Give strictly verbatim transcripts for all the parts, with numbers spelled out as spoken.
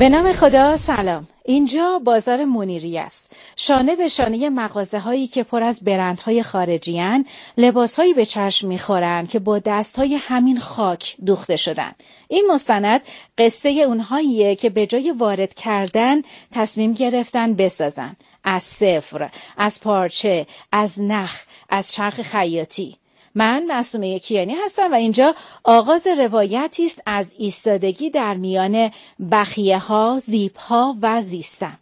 به نام خدا، سلام. اینجا بازار منیری است. شانه به شانه مغازه هایی که پر از برندهای خارجی هن، لباس هایی به چشم میخورن که با دست های همین خاک دوخته شدن. این مستند قصه اونهاییه که به جای وارد کردن تصمیم گرفتن بسازن. از صفر، از پارچه، از نخ، از چرخ خیاطی. من معصومه کیانی هستم و اینجا آغاز روایتی است از ایستادگی در میان بخیه ها، زیپ ها و زیستن.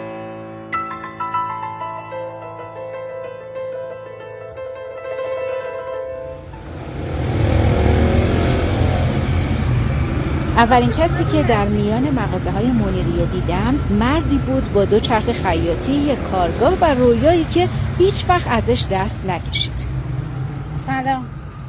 اولین کسی که در میان مغازه های منیری دیدم مردی بود با دو چرخ خیاطی، یک کارگاه و رویایی که هیچ وقت ازش دست نکشید. سلام،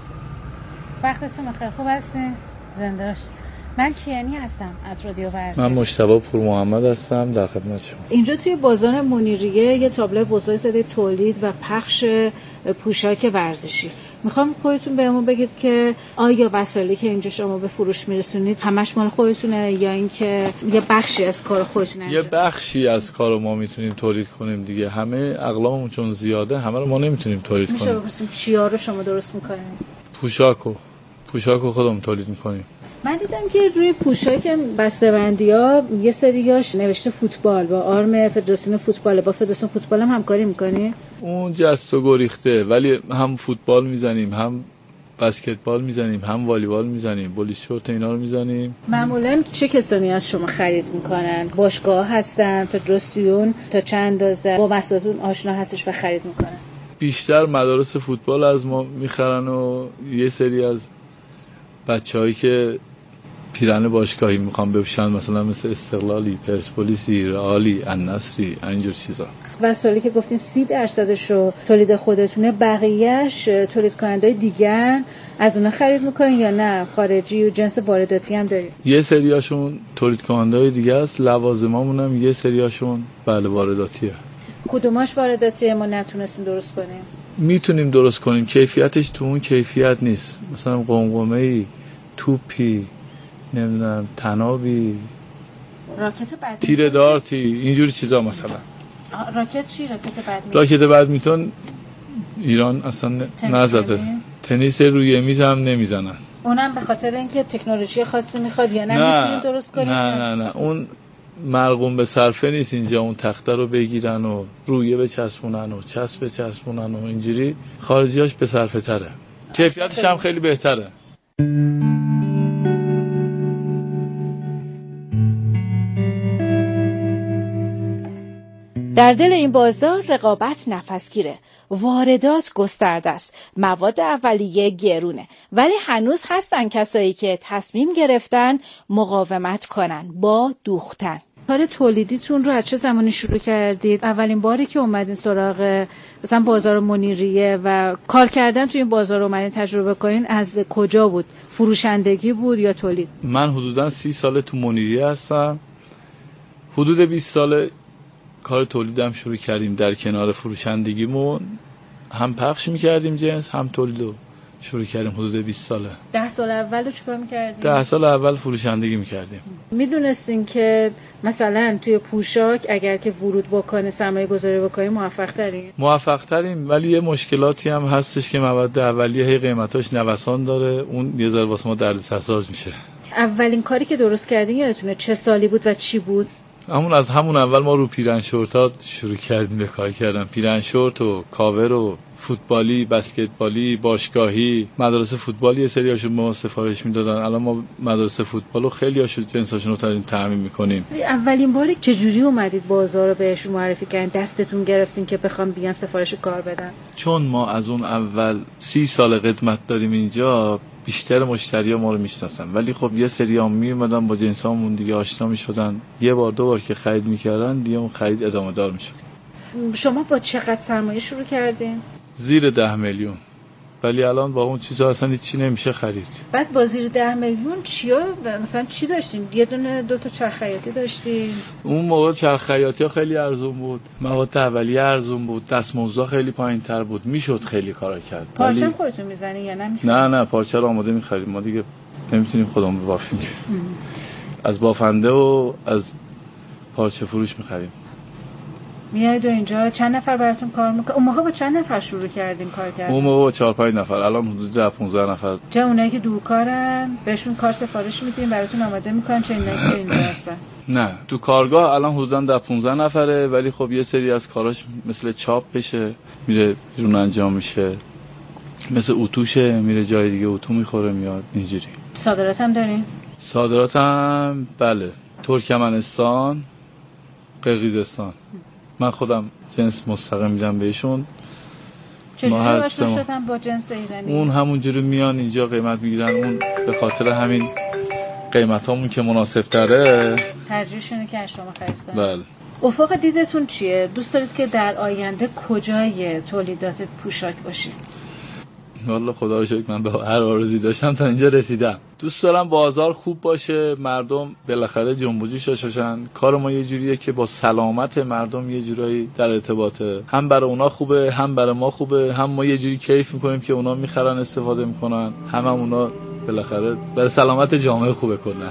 وقتتون بخیر. خوب هستین؟ زنده باشید. من کیانی هستم از رادیو ورزش. من مجتبی پور محمد هستم، در خدمت شما. اینجا توی بازار منیریه یه تابلو بزرگ زده تولید و پخش پوشاک ورزشی. میخوام خودتون بهمون بگید که آیا وسایلی که اینجا شما به فروش میرسونید همش مال خودتونه یا اینکه یه بخشی از کار خودتونه؟ یه بخشی از کار ما میتونیم تولید کنیم دیگه. همه اقلاممون چون زیاده همه رو ما نمیتونیم تولید میشه کنیم. میشه بپرسیم چیا رو شما درست میکنید؟ پوشاکو پوشاکو خودمون تولید میکنیم. من دیدم که روی پوشاک بسته‌بندی‌ها یه سریاش نوشته فوتبال با آرم فدراسیون فوتبال. با فدراسیون فوتبال هم همکاری میکنی؟ اون جست و گریخته، ولی هم فوتبال میزنیم، هم بسکتبال میزنیم، هم والیبال میزنیم، بولیس شورت اینا رو میزنیم. معمولاً چه کسانی از شما خرید میکنن؟ باشگاه هستن، فدراسیون تا چند اندازه با محصولاتون آشنا هستش و خرید میکنن؟ بیشتر مدارس فوتبال از ما میخرن و یه سری از بچه‌هایی که پیرن باشگاهی میخوان بپوشن، مثلا مثل استقلالی، پرسپولیسی، رئالی، النصری، اینجور چیزا. وسایلی که گفتین سی درصدشو تولید خودتونه، بقیه‌اش تولید کننده‌های دیگه از اونها خرید میکنین یا نه خارجی و جنس وارداتی هم دارید؟ یه سریاشون تولید کننده‌های دیگه است، لوازمامون هم یه سریاشون بله وارداتیه. کدوماش وارداتیه ما نتونستیم درست کنیم؟ میتونیم درست کنیم، کیفیتش تو اون کیفیت نیست. مثلا قمقمه‌ای، توپی، نمیدونم تنابی، راکت بدمینتون، تیر دارتی، اینجور چیزا. مثلا راکت چی؟ راکت بدمینتون؟ راکت بدمینتون ایران اصلا نزده. تنیس روی میز هم نمیزنن. اونم به خاطر اینکه تکنولوژی خاصی میخواد یا نه میتونیم درست کنیم؟ نه نه نه اون مرقوم به صرفه نیست. اینجا اون تخته رو بگیرن و رویه بچسبونن و چسب بچسبونن و اینجوری. خارجیاش به صرفه تره، کیفیتش هم خیلی بهتره. در دل این بازار رقابت نفسگیره. واردات گسترده است. مواد اولیه گرونه. ولی هنوز هستن کسایی که تصمیم گرفتن مقاومت کنن با دوختن. کار تولیدیتون رو از چه زمانی شروع کردید؟ اولین باری که اومدین سراغ مثلا بازار منیریه و کار کردن توی این بازار رو اومدین تجربه کنین، از کجا بود؟ فروشندگی بود یا تولید؟ من حدوداً سی ساله تو منیریه هستم. حدود بیست ساله کار تولیدم شروع کردیم. در کنار فروشندگیمون هم پخش میکردیم جنس، هم تولیدو شروع کردیم. حدود بیست ساله. ده سال اول رو چیکار میکردیم؟ ده سال اول فروشندگی میکردیم. میدونستین که مثلا توی پوشاک اگر که ورود بکنه، سرمایه گذاری بکنه، موفق ترین؟ موفق ترین، ولی یه مشکلاتی هم هستش که مواد اولیه هی قیمتاش نوسان داره. اون یه ذره واسه ما دردسرساز میشه. اولین کاری که درست کردین یادتونه چه سالی بود و چی بود؟ همون از همون اول ما رو پیرن شورت‌ها شروع کردیم به کار کردن. پیرن شورت و کاور و فوتبالی، بسکتبالی، باشگاهی. مدارس فوتبالی یه سریاشون به ما سفارش میدادن. الان ما مدارس فوتبالو خیلیاشون جنساشون رو ترین تامین میکنیم. اولین باری چجوری اومدید بازار رو بهشون معرفی کردین؟ دستتون گرفتین که بخوام بیان سفارش کار بدن؟ چون ما از اون اول سی سال خدمت داریم اینجا، بیشتر مشتری‌ها ما رو میشناسن. ولی خب یه سریام میومدن با جنسامون دیگه آشنا میشدن. یه بار دو بار که خرید میکردن دیگه اون خرید ادامه دار میشد. شما با چقدر سرمایه شروع کردین؟ زیر ده میلیون. ولی الان با اون چیزا اصلا هیچی نمیشه خرید. بعد با زیر ده میلیون چیا مثلا چی داشتین؟ یه دونه دو تا چرخ خیاطی داشتین؟ اون موقع چرخ خیاطی خیلی ارزون بود، مواد اولیه ارزون بود، دستمزد خیلی پایین‌تر بود، میشد خیلی کارا کرد. پارچه ولی... خودتون میزنی یا نه؟ نه نه پارچه رو آماده می‌خریم ما دیگه، نمیتونیم خودمون بافیم. از بافنده و از پارچه فروش می‌خریم. میایید و اینجا چند نفر براتون کار میکنه؟ اون موقع با چند نفر شروع کردین کار کردن؟ اون موقع با چهار پنج نفر، الان حدود ده پانزده نفر. چه اونایی که دورکارن بهشون کار سفارش میدین براتون آماده میکنن، چه اینایی که اینجا هستن؟ نه تو کارگاه الان حدوداً ده پانزده نفره، ولی خب یه سری از کاراش مثل چاپ بشه میره بیرون انجام میشه، مثل اتوشه میره جای دیگه اتو میخوره میاد اینجوری. صادرات هم دارین؟ صادرات هم بله، ترکمنستان، قرقیزستان. من خودم جنس مستقیم میدم بهشون. چجوری واسه شدن با جنس ایرانی؟ اون همونجوری میان اینجا قیمت میگیرن، اون به خاطر همین قیمتامون که مناسب تره ترجیحشونه که از شما خرید کنن. بله. افق دیدتون چیه؟ دوست دارید که در آینده کجای تولیدات پوشاک باشید؟ والله خدا رو شکر من به هر آرزویی داشتم تا اینجا رسیدم. دوست دارم بازار خوب باشه، مردم بالاخره جنب و جوش داشتن. کار ما یه جوریه که با سلامت مردم یه جورایی در ارتباطه، هم برای اونا خوبه هم برای ما خوبه، هم ما یه جوری کیف میکنیم که اونا میخرن استفاده میکنن، هم, هم اونا بالاخره برای سلامت جامعه خوبه کلا.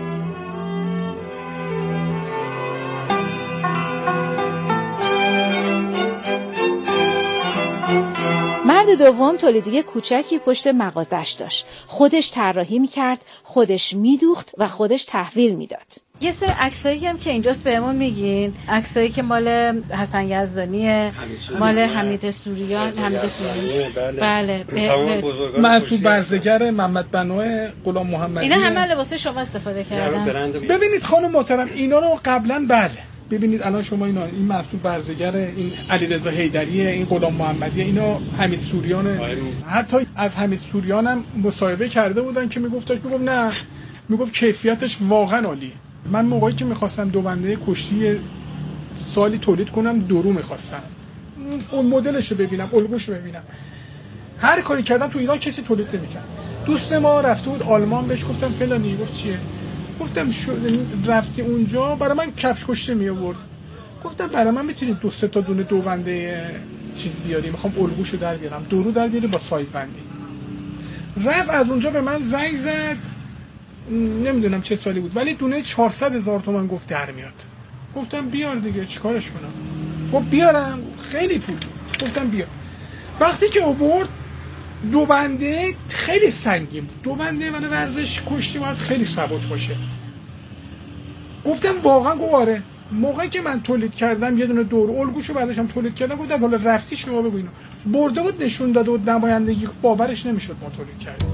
مرد دوم تولیدی کوچکی پشت مغازش داشت. خودش طراحی میکرد، خودش میدوخت و خودش تحویل میداد. یه سری عکسایی هم که اینجاست بهمون میگین، عکسایی که مال حسن یزدانیه، مال حمید سوریان، حمید سوریان. بله. مسعود برزگر، محمد بنو، غلام محمدی. اینا همه لباس شما استفاده کردن. ببینید خانم محترم اینا رو قبلا بله. ببینید الان شما اینا این مسعود برزگر، این علیرضا حیدریه، این غلام محمدیه، اینا حمید سوریانه. حتی از حمید سوریان هم مصاحبه کرده بودن که میگفتش میگفت نه، میگفت کیفیتش واقعا عالیه. من موقعی که میخواستم دو بنده کشتی سالی تولید کنم درو میخواستم اون مدلشو ببینم، الگوشو ببینم. هر کاری کردم تو ایران کسی تولید نمیکرد. دوست ما رفته بود آلمان، بهش گفتم فلانی، گفت چیه؟ گفتم رفتی اونجا برای من کفش کشتی می آورد. گفتم برای من میتونید دو سه تا دونه دو بنده چیز بیاری، میخوام الگوشو در بیارم، درو در بیاری با سایز بندی. رفت از اونجا به من زنگ زد، نمیدونم چه سالی بود، ولی دونه چهارصد هزار تومان گفت در میاد. گفتم بیار دیگه چیکارش کنم؟ گفت بیارم، خیلی پول. گفتم بیار. وقتی که آورد دو بنده خیلی سنگین بود. دو بنده من ورزش کشتی باید خیلی ثبات باشه. گفتم واقعا گواره. موقعی که من تولید کردم یه دونه دور الگوشو بعدش هم تولید کردم، گفتم حالا رفتی شما بگو اینو. برده بود نشون داده بود نمایندگی، باورش نمیشد ما تولید کردیم.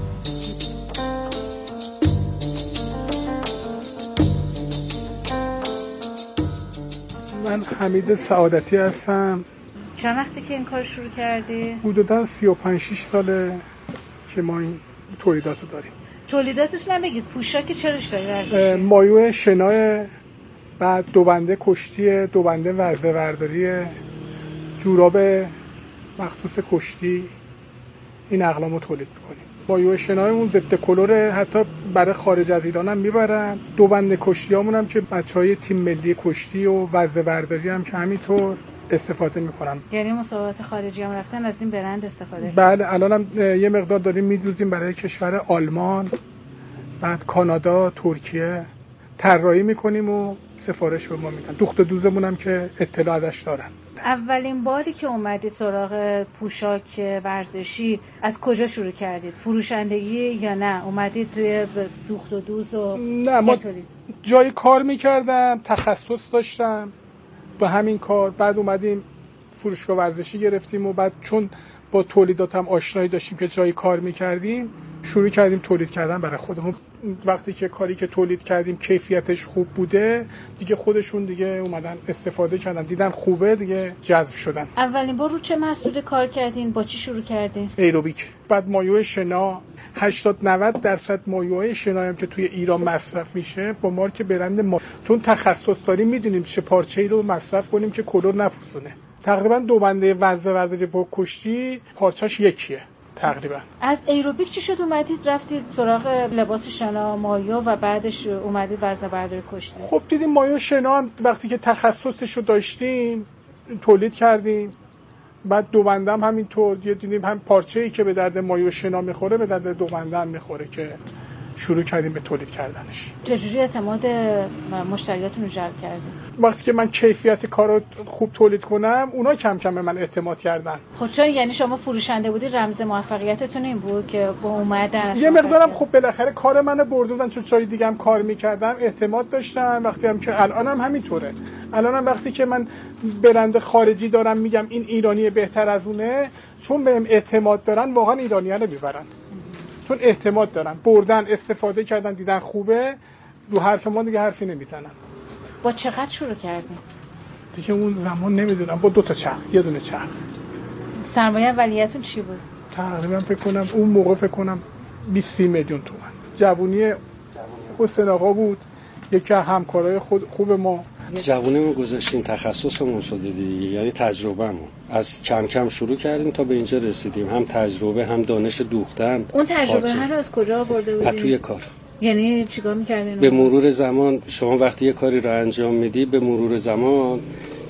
من حمید سعادتی هستم. چند وقتی که این کار شروع کردی؟ حدوداً سی و پنج شش ساله که ما این تولیداتو داریم. تولیداتتون هم بگید، پوشاک چرش داری ورزشی؟ مایو شنا، بعد دو بنده کشتی، دو بنده ورزه برداری، جوراب مخصوص کشتی، این اقلامو تولید میکنیم. مایو شنایمون ضد کلور، حتی برای خارج از ایران هم میبرن. دو بنده کشتیامون هم که بچهای تیم ملی کشتی و ورزه برداری هم که همینطور استفاده میکنن. یعنی مسابقات خارجی هم رفتن از این برند استفاده کردن؟ بله، الان هم یه مقدار داریم میدوزیم برای کشور آلمان، بعد کانادا، ترکیه طراحی میکنیم و سفارش به ما میدن. دوخت و دوزمون هم که اطلاع ازش دارن. اولین باری که اومدید سراغ پوشاک ورزشی از کجا شروع کردید؟ فروشندگی یا نه اومدید توی دوخت و دوز و نه، ما جای کار میکردم، تخصص داشتم به همین کار. بعد اومدیم فروشگاه ورزشی گرفتیم و بعد چون با تولیداتم آشنایی داشتیم که جای کار میکردیم، شروع کردیم تولید کردن برای خودمون. وقتی که کاری که تولید کردیم کیفیتش خوب بوده دیگه، خودشون دیگه اومدن استفاده کردن، دیدن خوبه دیگه جذب شدن. اولین بار رو چه محصول کار کردین؟ با چی شروع کردین؟ ایروبیک. بعد مایو شنا، هشتاد نود درصد مایوهای شنا هم که توی ایران مصرف میشه با مارک برند ما، چون تخصص داریم میدونیم چه پارچه‌ای رو مصرف کنیم که کلور نپوسونه. تقریبا دو بنده وزنه برداری با کشتی پارچه‌اش یکیه تقریبا. از ایروبیک چی شد اومدید رفتید سراغ لباس شنا مایو و بعدش اومدید وزنه برداری کشتی؟ خب دیدیم مایو شنا هم وقتی که تخصصش رو داشتیم تولید کردیم. بعد دو بنده هم همینطور، دیدیم هم پارچه‌ای که به درد مایو شنا میخوره به درد دو بنده هم میخوره که شروع کردیم به تولید کردنش. چجوری اعتماد مشتریاتون رو جلب کردین؟ وقتی که من کیفیت کار رو خوب تولید کنم، اونا کم کم به من اعتماد کردن. خب چون یعنی شما فروشنده بودی، رمز موفقیتتون این بود که با اومدن یه مقدارم خب بالاخره کار منو بردودن، چون جای دیگه هم کار میکردم اعتماد داشتم. وقتی هم که الانم همینطوره، الانم وقتی که من برند خارجی دارم میگم این ایرانی بهتر از اونه، چون بهم اعتماد دارن واقعا ایرانی‌ها رو میبرن، چون اعتماد دارن، بردن، استفاده کردن، دیدن خوبه، رو حرف ما دیگه حرفی نمیزنن. با چقدر شروع کردیم؟ دیگه اون زمان نمیدونم، با دو تا چرخ، یه دونه چرخ. سرمایه اولیه‌تون چی بود؟ تقریبا فکر کنم اون موقع فکر کنم بیست میلیون تومان. جوونی حسین آقا بود، یکی از همکارای خود خوب ما. جوونیمون گذاشتیم، تخصصمون شده دیگه، یعنی تجربهمون. از کم کم شروع کردیم تا به اینجا رسیدیم، هم تجربه هم دانش دوختن. اون تجربه هر از کجا آورده بودی؟ از توی کار. یعنی چیکار می‌کردین؟ به مرور زمان شما وقتی یه کاری رو انجام میدی، به مرور زمان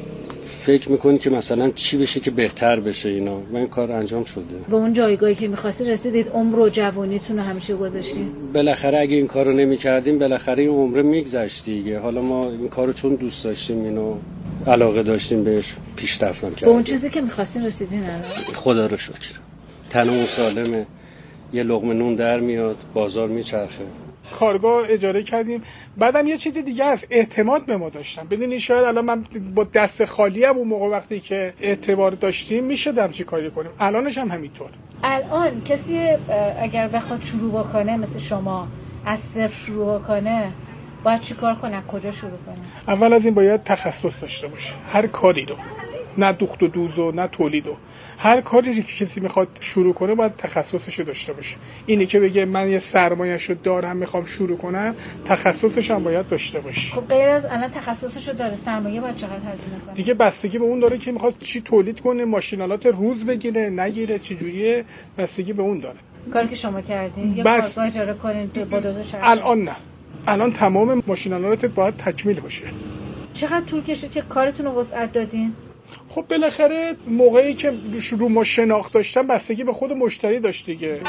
فکر میکنی که مثلا چی بشه که بهتر بشه اینا، و این کار انجام شده. به اون جایگاهی که می‌خواستی رسیدید، عمر و جوونیتون رو همه چی گذاشتین؟ بالاخره اگه این کارو نمی‌کردیم بالاخره این عمر میگذشت دیگه. حالا ما این کارو چون دوست داشتیم، اینو علاقه داشتیم بهش، پیشرفت کردیم. به اون چیزی که می‌خواستین رسیدین الان؟ خدا رو شکر. تنمون سالمه، یه لقمه نون در میاد، بازار میچرخه. کارگاه اجاره کردیم. بعدم یه چیز دیگه است، اعتماد به ما داشتن. بدونی شاید الان من با دست خالی هم اون موقع وقتی که اعتبار داشتیم میشدم چی کاری کنیم، الانش هم همینطور. الان کسی اگر بخواد شروع بکنه مثل شما، از صفر شروع بکنه، باید چی کار کنه؟ کجا شروع کنه؟ اول از این باید تخصص داشته باشه، هر کاری رو، نه دوخت و دوز و نه تولید و هر کاری که کسی میخواد شروع کنه باید تخصصش رو داشته باشه. اینی که بگه من یه سرمایه‌شو دارم میخوام شروع کنم، تخصصش هم باید داشته باشه. خب غیر از الان تخصصش رو داره، سرمایه باید چقدر هزینه کنه؟ دیگه بستگی به اون داره که میخواد چی تولید کنه، ماشینالات روز بگیره نگیره، چه جوریه، بستگی به اون داره. کاری که شما کردین یه بس... کارگاه اجاره کنین با دو تا شرط. الان نه، الان تمام ماشینالات باید تکمیل باشه. چقدر طول کشید که کارتون رو وسعت دادین؟ خب بالاخره موقعی که رو ما شناخت داشتن بستگی به خود مشتری داشت دیگه.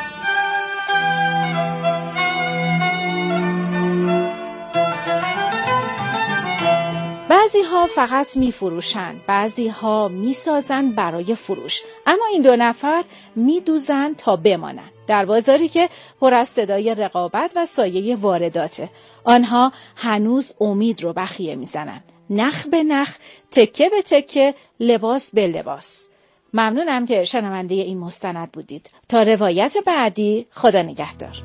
بعضی ها فقط می فروشن، بعضی ها می سازن برای فروش، اما این دو نفر می دوزن تا بمانن در بازاری که پر از صدای رقابت و سایه وارداته. آنها هنوز امید رو بخیه می زنن، نخ به نخ، تکه به تکه، لباس به لباس. ممنونم که شنونده این مستند بودید. تا روایت بعدی، خدا نگهدار.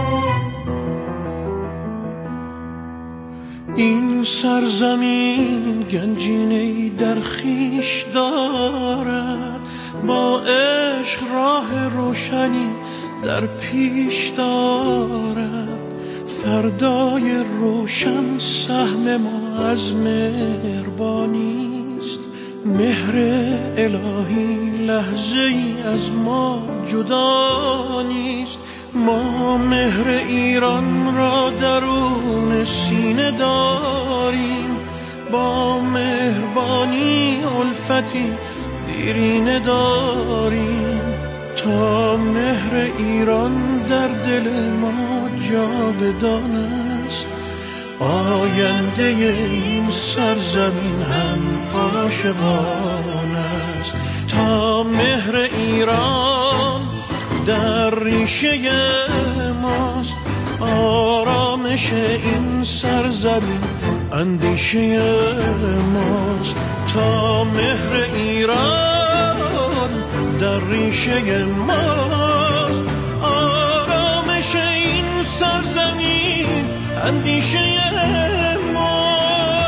این سرزمین گنجینه‌ای در خویش دارد، با عشق راه روشنی در پیش دارد. فردای روشن سهم ما از مهربانیست، مهر الهی لحظه ای از ما جدا نیست. ما مهر ایران را درون سینه داریم، با مهربانی الفتی دیرینه داریم. تا مهر ایران در دل ما جاودان است، آینده این سرزمین هم عاشقان است. تا مهر ایران در ریشه ماست، آرامش این سرزمین اندیشه ماست. تا مهر ایران در ریشه ماست، آرامش این سرزمین اندیشه ماست.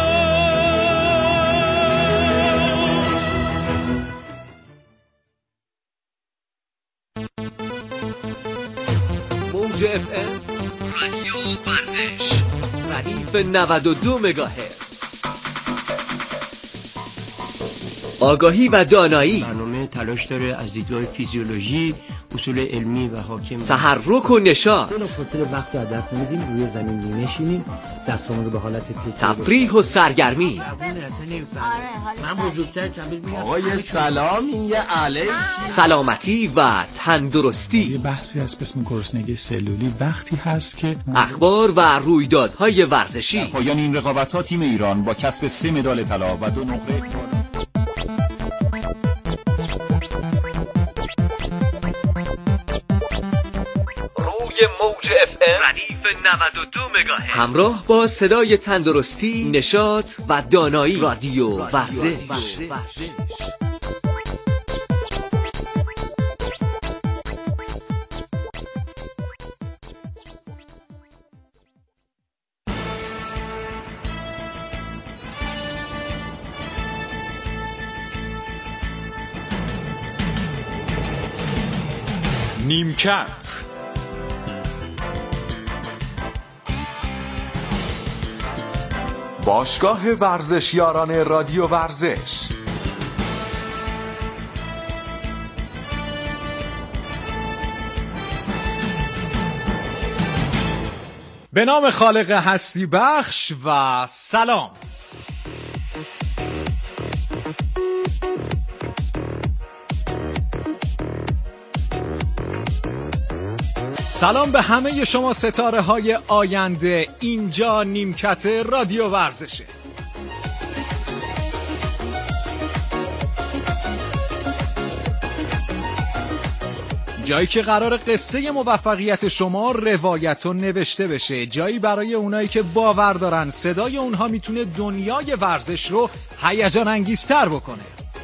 موج اف ام رادیو ورزش ردیف نود و دو مگاهرتز. آگاهی و دانایی، برنامه تلاش داره از دیدگاه فیزیولوژی اصول علمی و حاکم، تحرک و نشاط، بلافاصله وقت رو از دست نمیدیم، روی زمین می‌نشینیم، دستامون رو به حالت تفریح و سرگرمی. من بزرگتر چند آقای سلام، این یه علیک. سلامتی و تندرستی. یه بحثی هست به اسم گرسنگی سلولی، وقتی هست که اخبار و رویدادهای ورزشی. پایان این رقابت‌ها تیم ایران با کسب سه مدال طلا و دو نقره موج اف ام ردیف نود و دو مگاهرتز همراه با صدای تندرستی، نشاط و دانایی. رادیو ورزش. نیمکت باشگاه ورزشیاران رادیو ورزش. به نام خالق هستی بخش و سلام. سلام به همه شما ستاره های آینده. اینجا نیمکت رادیو ورزشه. جایی که قرار قصه موفقیت شما روایت و نوشته بشه، جایی برای اونایی که باور دارن صدای اونها میتونه دنیای ورزش رو هیجان انگیزتر بکنه.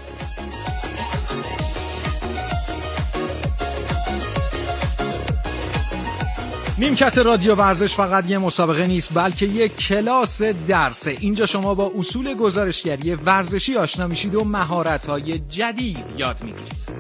نیمکت رادیو ورزش فقط یه مسابقه نیست، بلکه یه کلاس درسه. اینجا شما با اصول گزارشگری ورزشی آشنا میشید و مهارت‌های جدید یاد میگیرید.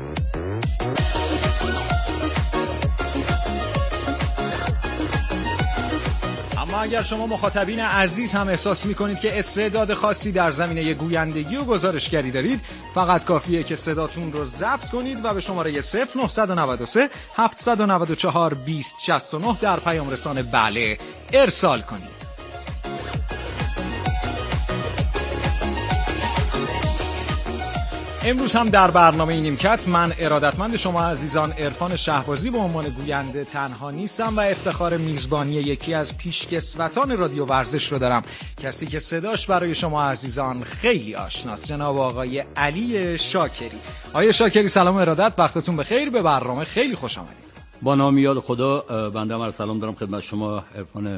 اما اگر شما مخاطبین عزیز هم احساس میکنید که استعداد خاصی در زمینه گویندگی و گزارشگری دارید، فقط کافیه که صداتون رو ضبط کنید و به شماره صفر نه نه سه هفت نه چهار بیست شصت و نه در پیام رسان بله ارسال کنید. امروز هم در برنامه نیمکت من ارادتمند شما عزیزان عرفان شهبازی به عنوان گوینده تنها نیستم و افتخار میزبانی یکی از پیشکسوتان رادیو ورزش رو دارم، کسی که صداش برای شما عزیزان خیلی آشناست، جناب آقای علی شاکری. آقای شاکری سلام و ارادت، وقتتون بخیر، به برنامه خیلی خوش آمدید. با نام یاد خدا، بنده هم سلام دارم خدمت شما عرفان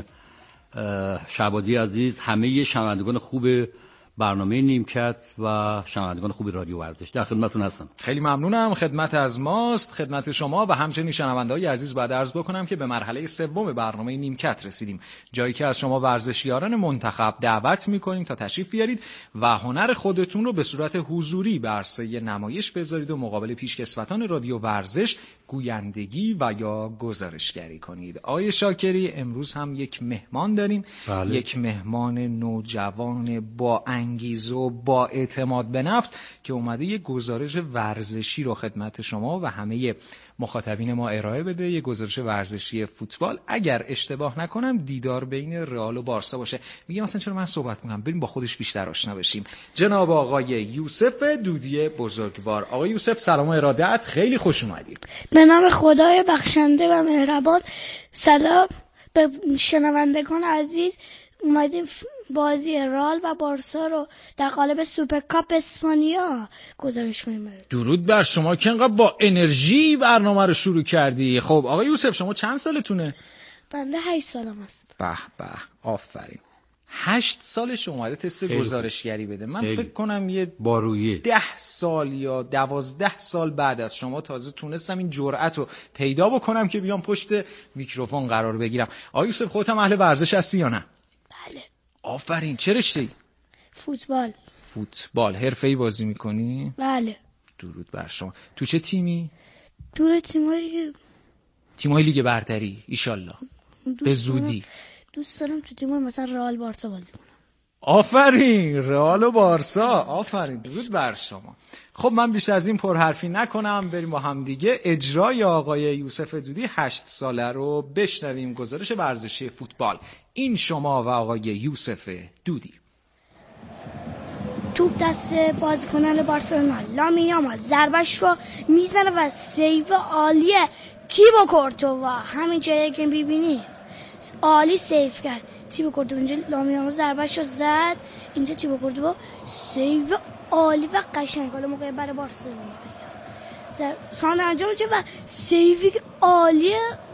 شهبازی عزیز، همه شنوندگان خوب برنامه نیمکت و شنوندگان خوب رادیو ورزش، در خدمتتون هستم. خیلی ممنونم. خدمت از ماست، خدمت شما و همچنین شنونده‌های عزیز بعد عرض بکنم که به مرحله سوم برنامه نیمکت رسیدیم، جایی که از شما ورزشیاران منتخب دعوت می‌کنیم تا تشریف بیارید و هنر خودتون رو به صورت حضوری بر عرصه نمایش بذارید و مقابل پیشکسوتان رادیو ورزش گویندگی و یا گزارشگری کنید. آقای شاکری امروز هم یک مهمان داریم. بله. یک مهمان نوجوان با انگیزه و با اعتماد به نفس که اومده یک گزارش ورزشی رو خدمت شما و همه مخاطبین ما ارائه بده، یک گزارش ورزشی فوتبال. اگر اشتباه نکنم دیدار بین رئال و بارسا باشه. میگم مثلا چرا من صحبت میکنم، بریم با خودش بیشتر آشنا بشیم. جناب آقای یوسف دودی بزرگوار. آقای یوسف سلام و ارادت، خیلی خوش اومدید. به نام خدای بخشنده و مهربان. سلام به شنوندگان عزیز. اومدیم بازی رئال و بارسا رو در قالب سوپرکاپ اسپانیا گزارش کنیم. درود بر شما که انقدر با انرژی برنامه رو شروع کردی. خب آقای یوسف شما چند سالتونه؟ بنده هشت سالم است. به به، آفرین. هشت سالش اومده تست گزارشگری بده. من خیلی. فکر کنم یه بارویه ده سال یا دوازده سال بعد از شما تازه تونستم این جرأت رو پیدا بکنم که بیام پشت میکروفون قرار بگیرم. آقای یوسف خودت هم اهل ورزش هستی یا نه؟ بله. آفرین. چه رشته‌ای؟ فوتبال. فوتبال حرفه‌ای بازی میکنی؟ بله. درود بر شما. تو چه تیمی؟ تو تیمای تیمای لیگ برتری ایشالله به زودی. دوست دارم تو تیمای مثلا رئال بارسا بازی کنم. آفرین، رئال و بارسا. آفرین، درود بر شما. خب من بیشتر از این پرحرفی نکنم، بریم با هم دیگه اجرای آقای یوسف دودی هشت ساله رو بشنویم. گزارش ورزشی فوتبال، این شما و آقای یوسف دودی. توپ دست بازیکنان بارسلونا، لامین یامال ضربش رو میزنه و سیو عالیه تیبو کورتوا. همین جایی که میبینی عالی سیو کرد تیبو کورتوا. اینجا لامین یامال ضربش رو زد، اینجا تیبو کورتوا سیو عالی و قشنگ. حالا موقع برای بارسلونا سان انجام میشه و سیوی عالی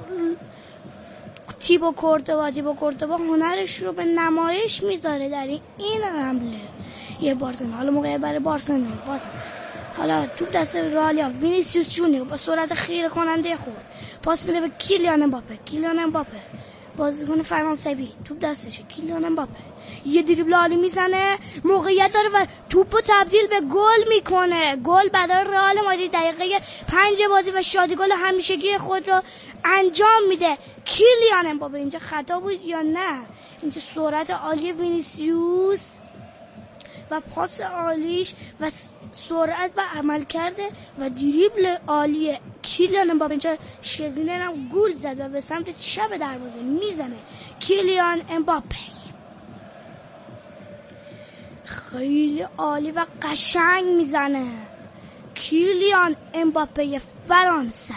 تیبو کورتوا. تیبو کورتوا هنرش رو به نمایش میذاره در این حمله یه بارسلونا. حالا موقع برای بارسلونا باز حالا توپ دست رئال، وینیسیوس جونیور با سرعت خیره کننده خود پاس میده به کیلیان امباپه. کیلیان امباپه بازیکن فرانسوی، توپ دستشه. کیلیان امباپه یه دریبل عالی میزنه، موقعیت داره و توپو تبدیل به گل میکنه. گل برای رئال مادرید دقیقه پنج بازی و شادی گل همیشگی خود رو انجام میده. کیلیان امباپه اینجا خطا بود یا نه؟ اینجا سرعت عالی وینیسیوس و پاس عالیش و سرعت و عمل کرده و دریبل عالی کیلیان امباپه. اینجا شزینه هم گل زد و به سمت چپ دروازه میزنه. کیلیان امباپه خیلی عالی و قشنگ میزنه. کیلیان امباپه فرانسوی،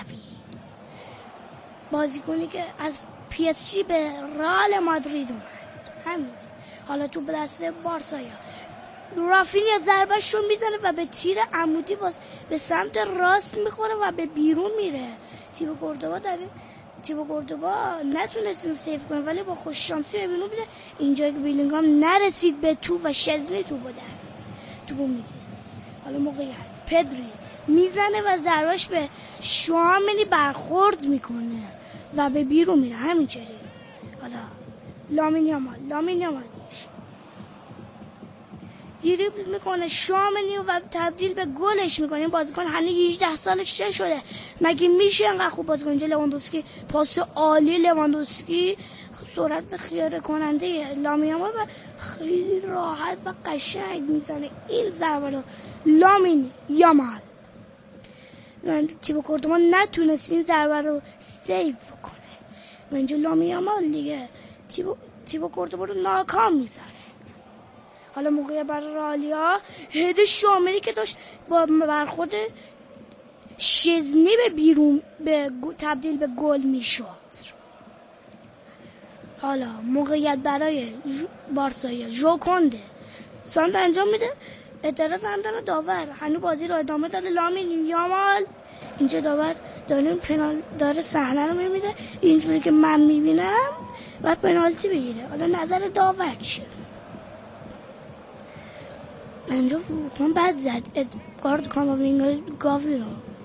بازیکنی که از پی اس جی به رئال مادرید اومد. همین حالا تو به دست بارسایا، رافینیا ضربهش رو میزنه و به تیر عمودی باز به سمت راست میخوره و به بیرون میره. تیبو کورتوا در تیبو کورتوا نتونست اینو سیو کنه ولی با خوش شانسی به بیرون میره. اینجا که بیلینگام نرسید به تو و شزنی تو بوده تو میگه. حالا موقعیت پدری میزنه و ضربهش به شوامنی برخورد میکنه و به بیرون میره. همینجوری حالا لامین یامال لامین یامال دریبل میکنه شامنی و تبدیل به گلش میکنه. این بازیکن هنوز هجده سالش شده، مگه میشه انقدر خوب بازی کنه؟ اینجا لواندوسکی پاس عالی، لواندوسکی سرعت خیاره کننده لامین یامال و خیلی راحت و قشنگ میزنه این ضربه رو. لامین یامال تیبو کورتوا نتونست این ضربه رو سیو کنه و اینجا لامین یامال دیگه تیبو تیبو کورتوا رو ناکام میذاره. حالا موقع برای رالیا هد شاملی که داشت با برخورد شزنی به بیرون به تبدیل به گل میشد. حالا موقعیت برای بارسا، ژو کنده سانت انجام میده، اعتراض هم داره داور، هنوز بازی رو ادامه داده. لامین یامال اینجا داور داره پنال داره صحنه رو میبینه اینجوری که من میبینم و پنالتی بگیره. حالا نظر داور چیه؟ اینجا فروخون بد زد ادگارد کاماوینگا گاوی رو.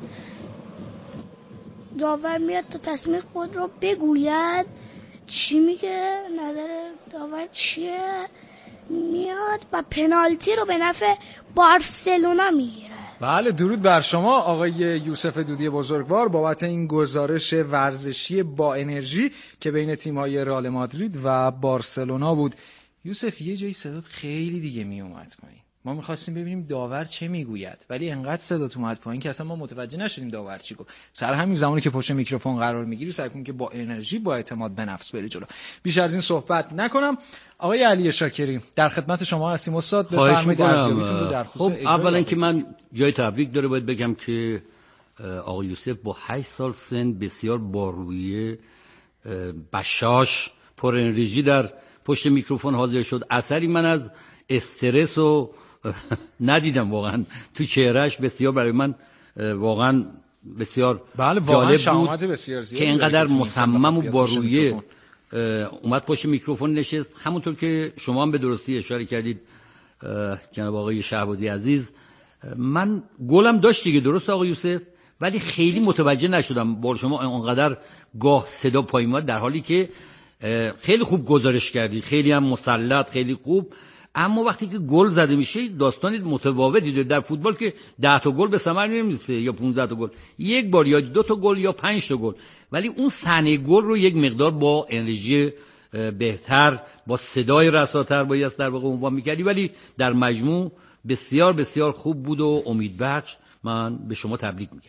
داور میاد تا تصمیم خود رو بگوید. چی میگه؟ نظر داور چیه؟ میاد و پنالتی رو به نفع بارسلونا میگیره. بله، درود بر شما آقای یوسف دودی بزرگوار بابت این گزارش ورزشی با انرژی که بین تیم‌های رئال مادرید و بارسلونا بود. یوسف یه جایی صدات خیلی دیگه میومد پایین، ما میخواستیم ببینیم داور چه میگوید ولی انقدر صدات اومد پایین که اصلا ما متوجه نشدیم داور چی گفت. سر همین زمانی که پشت میکروفون قرار میگیری سعی کن که با انرژی با اعتماد به نفس بری جلو. بیشتر از این صحبت نکنم. آقای علی شاکری در خدمت شما هستیم استاد، بفرمایید ارزیابیتون رو در خصوص. خب اولا که من جای تبریک داره باید بگم که آقای یوسف با هشت سال سن بسیار بارویه، بشاش، پر انرژی در پشت میکروفون حاضر شد. اثری من از استرس و ندیدم واقعا تو چهرهش. بسیار برای من واقعا بسیار بله جالب بود بسیار که اینقدر مصمم و بارویه اومد پشت میکروفون نشست. همونطور که شما هم به درستی اشاره کردید جناب آقای شهبازی عزیز، من گلم داشت دیگه، درست آقای یوسف، ولی خیلی متوجه نشدم با شما اونقدر گاه صدا پایین، در حالی که خیلی خوب گزارش کردی، خیلی هم مسلط، خیلی خوب. اما وقتی که گل زده میشه داستانی متفاوتی داره. در فوتبال که ده تا گل به ثمر نمیرسه یا پانزده تا گل، یک بار یا دو تا گل یا پنج تا گل، ولی اون صحنه گل رو یک مقدار با انرژی بهتر با صدای رساتر باید در واقع عنوان می‌کردی، ولی در مجموع بسیار بسیار خوب بود و امیدبخش. من به شما تبریک میگم.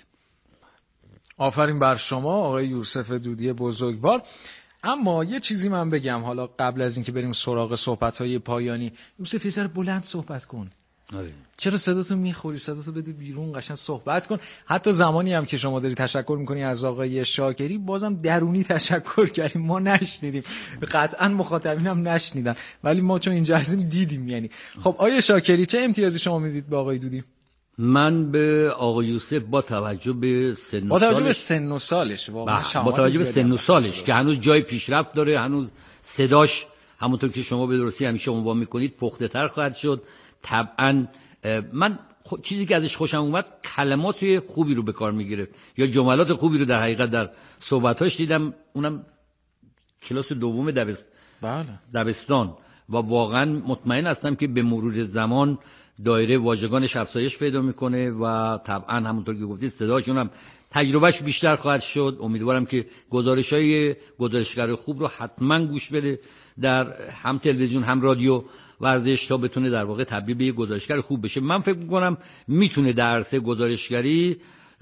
آفرین بر شما آقای یوسف دودی بزرگوار. اما یه چیزی من بگم حالا قبل از اینکه بریم سراغ صحبت‌های پایانی. یوسف یه ذره بلند صحبت کن. آره. چرا صداتو میخوری؟ صداتو بده بیرون، قشنگ صحبت کن. حتی زمانی هم که شما داری تشکر میکنی از آقای شاکری، بازم درونی تشکر کردیم، ما نشنیدیم، قطعا مخاطبینم نشنیدن، ولی ما چون اینجا هستیم دیدیم. یعنی خب آقای شاکری چه امتیازی شما میدید به آقای دودی؟ من به آقای یوسف با توجه به سن و با توجه سالش به سن و سالش واقعا با توجه به سن و سالش که هنوز جای پیشرفت داره، هنوز صداش همونطور که شما به درستی همیشه عنوان میکنید پخته تر خواهد شد. طبعا من خو... چیزی که ازش خوشم اومد کلمات خوبی رو به کار میگیره یا جملات خوبی رو در حقیقت در صحبتاش دیدم، اونم کلاس دوم دبست... بله. دبستان، و واقعا مطمئن هستم که به مرور زمان دایره واژگانش افزایش پیدا میکنه و طبعا همونطور که گفتید صداشون هم تجربهش بیشتر خواهد شد. امیدوارم که گزارش‌های گزارشگر خوب رو حتما گوش بده در هم تلویزیون هم رادیو ورزش تا بتونه در واقع تبدیل به یک گزارشگر خوب بشه. من فکر میکنم میتونه در عرصه گزارشگری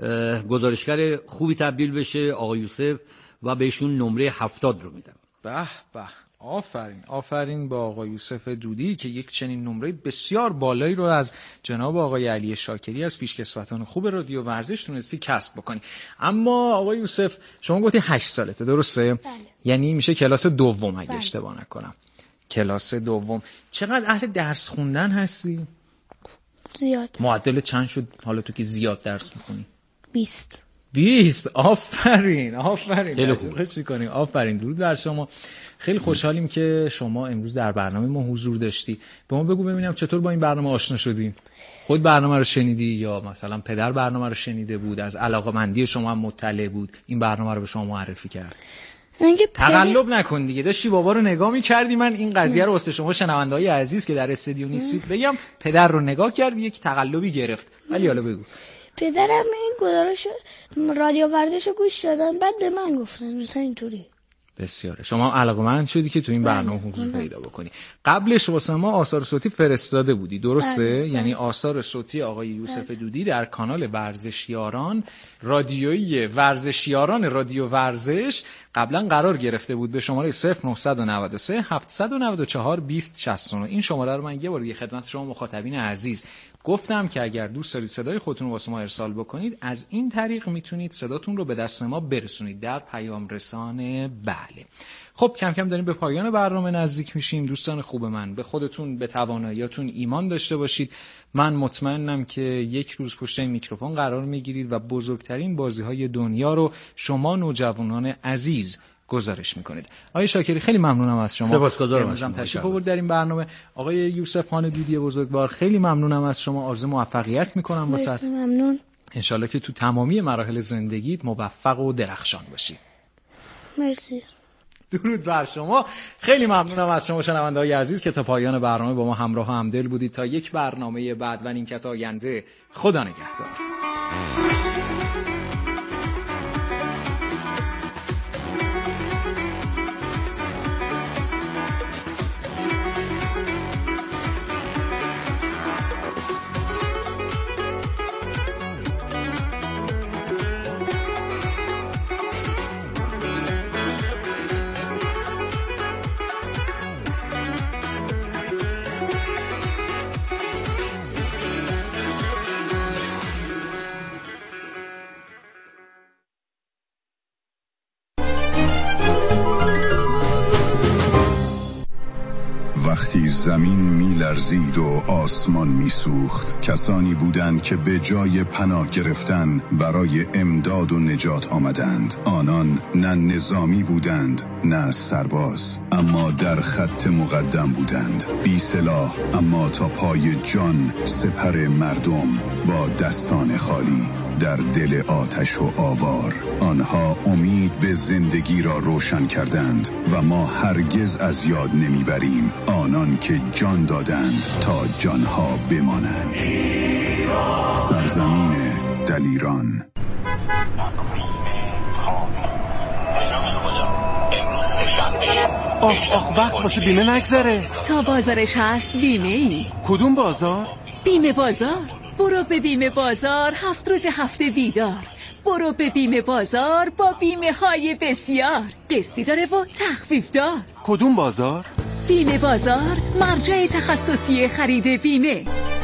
گزارشگر خوبی تبدیل بشه آقای یوسف و بهشون نمره هفتاد رو میدم. به به، آفرین آفرین با آقای یوسف دودی که یک چنین نمره بسیار بالایی رو از جناب آقای علی شاکری از پیشکسوتان خوب رادیو ورزش تونستی کسب بکنی. اما آقای یوسف شما گفتی هشت سالته، درسته؟ بله. یعنی میشه کلاس دوم اگه بله. اشتباه نکنم. کلاس دوم. چقدر اهل درس خوندن هستی؟ زیاد. معدل چند شد حالا تو که زیاد درس میخونی؟ بیست. بیست. آفرین آفرین. خیلی خوب. خوش می‌کنیم. آفرین، درود بر شما. خیلی خوشحالیم که شما امروز در برنامه ما حضور داشتی. به ما بگو ببینم چطور با این برنامه آشنا شدی؟ خود برنامه رو شنیدی یا مثلا پدر برنامه رو شنیده بود، از علاقه‌مندی شما هم مطلع بود، این برنامه رو به شما معرفی کرد؟ تقلب نکن دیگه، داشتی بابا رو نگاه می‌کردی. من این قضیه رو واسه شما شنونده‌های عزیز که در استودیو نیستید بگم، پدر رو نگاه کرد یک تقلبی گرفت. ولی حالا بگو. پدرم این گزارش رادیو ورزش رو گوش دادن، بعد به من گفتن مثلا اینطوری. بسیاره. شما علاقه‌مند شدی که تو این برنامه حضور پیدا بکنی. قبلش واسه ما آثار صوتی فرستاده بودی، درسته؟ بله. یعنی آثار صوتی آقای یوسف بله. دودی در کانال ورزشیاران رادیویی ورزشیاران رادیو ورزش قبلا قرار گرفته بود به شماره صفر نه نه سه هفت نه چهار دو صفر شش نه. این شماره رو من یه بار دیگه خدمت شما مخاطبین عزیز گفتم که اگر دوست دارید صدای خودتون رو واسه ما ارسال بکنید، از این طریق میتونید صداتون رو به دست ما برسونید در پیام رسانه. بله. خب کم کم داریم به پایان برنامه نزدیک میشیم. دوستان خوب من، به خودتون به تواناییاتون ایمان داشته باشید. من مطمئنم که یک روز پشت این میکروفون قرار میگیرید و بزرگترین بازی‌های دنیا رو شما نوجوانان عزیز گزارش میکنید. آقای شاکری خیلی ممنونم از شما. سپاسگزارم از شما. تشریف آورد در این برنامه. آقای یوسف خان دودی بزرگوار خیلی ممنونم از شما. آرزو موفقیت میکنم واسه. ممنون. انشالله که تو تمامی مراحل زندگیت موفق و درخشان باشی. مرسی. درود بر شما. خیلی ممنونم از شما شنونده‌های عزیز که تا پایان برنامه با ما همراه و همدل بودید. تا یک برنامه بعد و نیمکت آینده، خدا نگهدار. وقتی زمین می لرزید و آسمان می سوخت، کسانی بودند که به جای پناه گرفتن برای امداد و نجات آمدند. آنان نه نظامی بودند نه سرباز، اما در خط مقدم بودند، بی سلاح اما تا پای جان، سپر مردم با دستان خالی در دل آتش و آوار. آنها امید به زندگی را روشن کردند و ما هرگز از یاد نمیبریم آنان که جان دادند تا جانها بمانند. سرزمین دلیران. امروز شنبه آخ آخ وقت واسه بیمه نگذره. تا بازارش هست بیمه ای. کدوم بازار؟ بیمه بازار. برو به بیمه بازار، هفت روز هفته بیدار. برو به بیمه بازار با بیمه های بسیار. قسطی داره و تخفیف دار. کدوم بازار؟ بیمه بازار، مرجع تخصصی خرید بیمه.